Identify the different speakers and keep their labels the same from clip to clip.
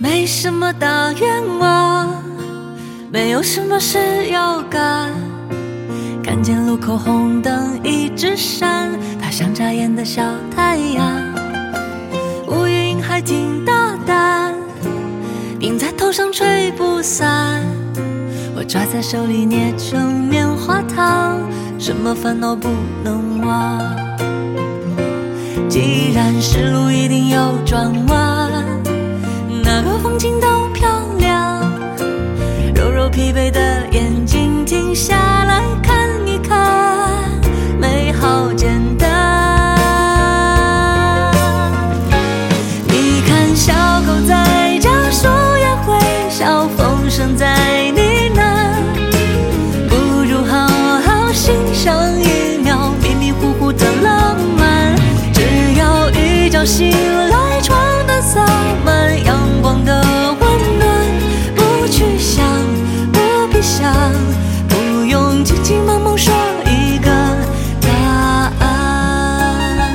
Speaker 1: 没什么大愿望，没有什么事要干。看见路口红灯一直闪，它像眨眼的小太阳。乌云还挺大胆，顶在头上吹不散。我抓在手里捏成棉花糖，什么烦恼不能忘。既然是路一定有转弯，哪个风景都漂亮。揉揉疲惫的眼睛，停下来看一看，美好简单。你看小狗在家，树叶会笑，风声在呢喃，不如好好欣赏一秒迷迷糊糊的浪漫。只要一觉醒来，床单洒满阳光的温暖，不去想，不必想，不用急急忙忙说一个答案。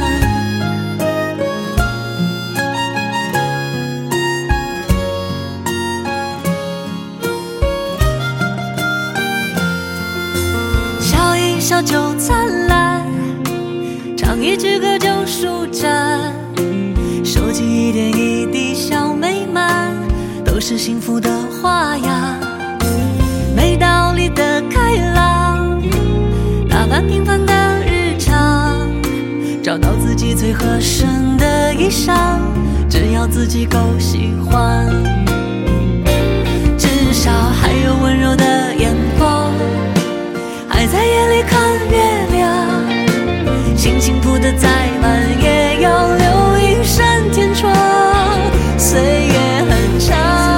Speaker 1: 笑一笑就灿烂，唱一支歌就舒展，收集一点一滴小美满，都是幸福的花样。没道理的开朗，打扮平凡的日常，找到自己最合身的衣裳，只要自己够喜欢。至少还有温柔的眼光，还在夜里看月亮，心情谱得再慢也要留一扇天窗，岁月很长。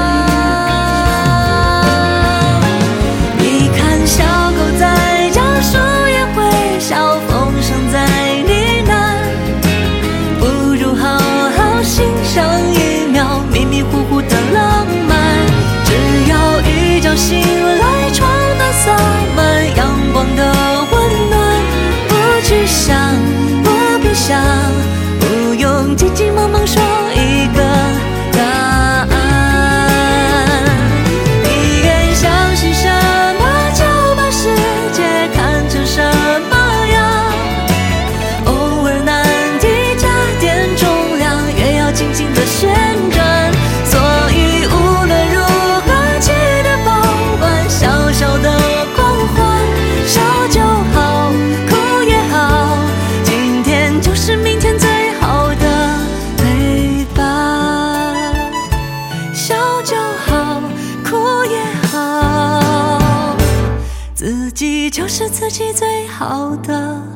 Speaker 1: 你看小狗在家，树叶会笑，风声在呢喃，不如好好欣赏一秒迷迷糊糊的浪漫。只要一觉醒来，床单洒满阳光的温暖，不去想，不必想，不用急急忙忙说一个答案。你愿相信什么，就把世界看成什么样。偶尔难题加点重量，越要轻轻地旋转。所以无论如何，记得保管小小的光环，笑就好，哭也好，今天就是明天最好的陪伴。笑就好，哭也好，自己就是自己最好的